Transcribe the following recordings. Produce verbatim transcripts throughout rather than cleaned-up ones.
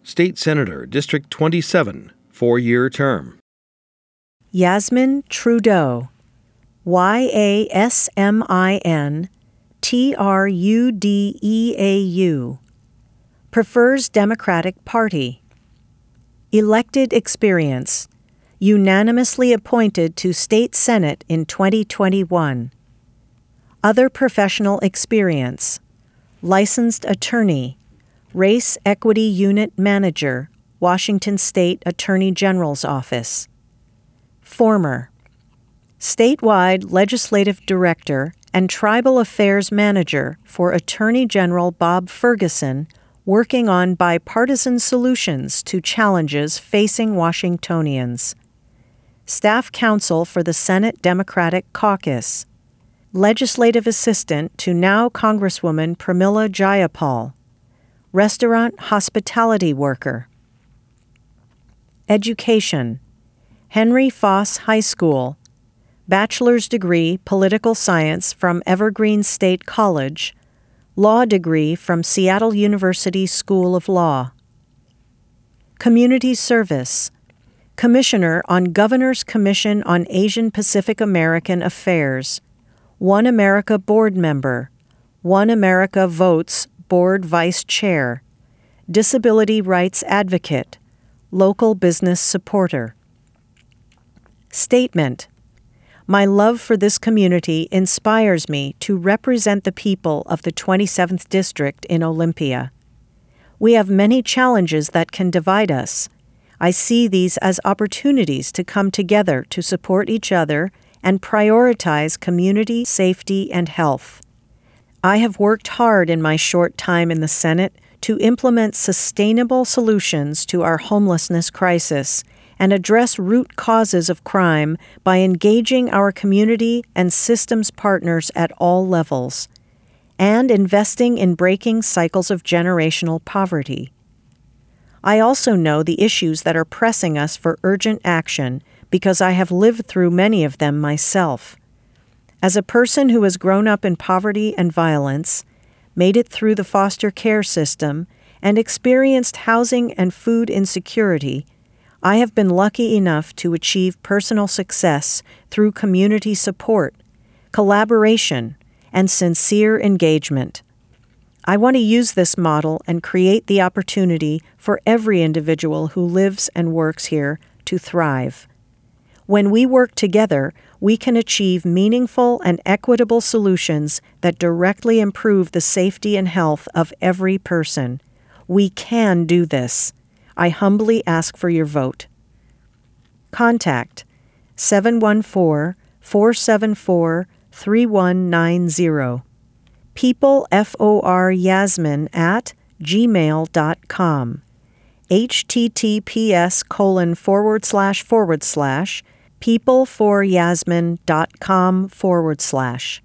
State Senator, District twenty-seven, four-year term. Yasmin Trudeau, Y A S M I N T R U D E A U, prefers Democratic Party. Elected experience, unanimously appointed to State Senate in twenty twenty-one. Other professional experience, licensed attorney, Race Equity Unit Manager, Washington State Attorney General's Office. Former statewide legislative director and tribal affairs manager for Attorney General Bob Ferguson, working on bipartisan solutions to challenges facing Washingtonians. Staff counsel for the Senate Democratic Caucus. Legislative assistant to now Congresswoman Pramila Jayapal. Restaurant hospitality worker. Education. Henry Foss High School. Bachelor's degree Political Science from Evergreen State College. Law degree from Seattle University School of Law. Community service. Commissioner on Governor's Commission on Asian Pacific American Affairs. One America Board Member. One America Votes Board Vice Chair. Disability Rights Advocate. Local business supporter. Statement. My love for this community inspires me to represent the people of the twenty-seventh District in Olympia. We have many challenges that can divide us. I see these as opportunities to come together to support each other and prioritize community safety and health. I have worked hard in my short time in the Senate to implement sustainable solutions to our homelessness crisis and address root causes of crime by engaging our community and systems partners at all levels, and investing in breaking cycles of generational poverty. I also know the issues that are pressing us for urgent action because I have lived through many of them myself. As a person who has grown up in poverty and violence, made it through the foster care system, and experienced housing and food insecurity, I have been lucky enough to achieve personal success through community support, collaboration, and sincere engagement. I want to use this model and create the opportunity for every individual who lives and works here to thrive. When we work together, we can achieve meaningful and equitable solutions that directly improve the safety and health of every person. We can do this. I humbly ask for your vote. Contact seven one four, four seven four, three one nine zero. People, F O R Yasmin at gmail dot com. https colon forward slash forward slash peopleforyasmin.com forward slash.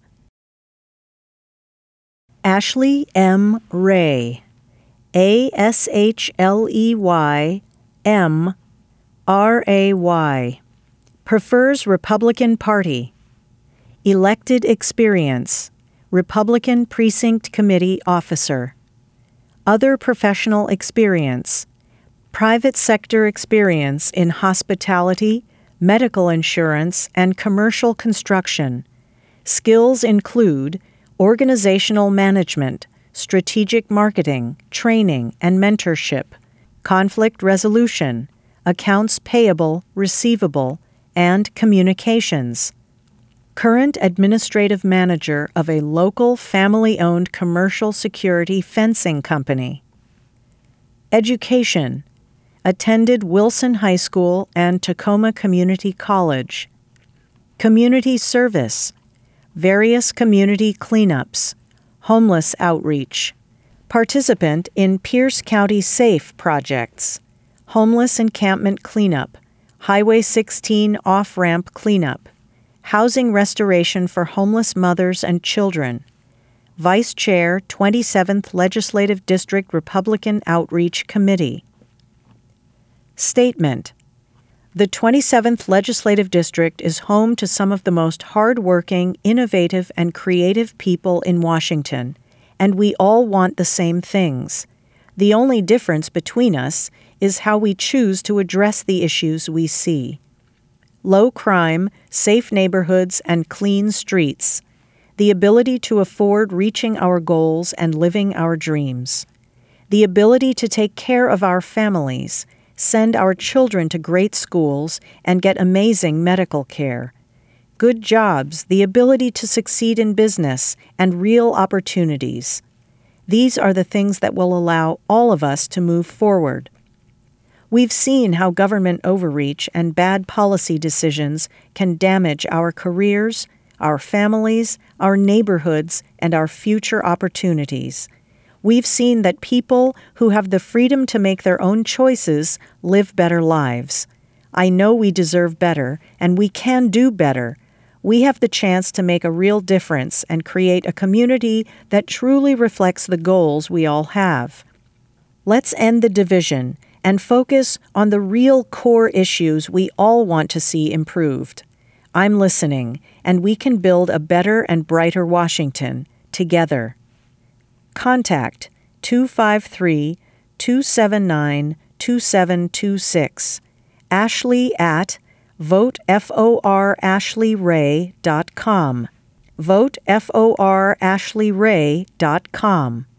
Ashley M. Ray, A S H L E Y M R A Y, prefers Republican Party. Elected experience, Republican Precinct Committee officer. Other professional experience, private sector experience in hospitality, medical insurance, and commercial construction. Skills include organizational management, strategic marketing, training and mentorship, conflict resolution, accounts payable, receivable, and communications. Current administrative manager of a local family-owned commercial security fencing company. Education. Attended Wilson High School and Tacoma Community College. Community service. Various community cleanups. Homeless outreach. Participant in Pierce County SAFE projects. Homeless encampment cleanup. Highway sixteen off-ramp cleanup. Housing restoration for homeless mothers and children. Vice Chair, twenty-seventh Legislative District Republican Outreach Committee. Statement. The twenty-seventh Legislative District is home to some of the most hard-working, innovative, and creative people in Washington, and we all want the same things. The only difference between us is how we choose to address the issues we see. Low crime, safe neighborhoods, and clean streets. The ability to afford reaching our goals and living our dreams. The ability to take care of our families, send our children to great schools, and get amazing medical care. Good jobs, the ability to succeed in business, and real opportunities. These are the things that will allow all of us to move forward. We've seen how government overreach and bad policy decisions can damage our careers, our families, our neighborhoods, and our future opportunities. We've seen that people who have the freedom to make their own choices live better lives. I know we deserve better, and we can do better. We have the chance to make a real difference and create a community that truly reflects the goals we all have. Let's end the division and focus on the real core issues we all want to see improved. I'm listening, and we can build a better and brighter Washington together. Contact two five three, two seven nine, two seven two six, Ashley at vote for ashley ray dot com. vote for ashley ray dot com.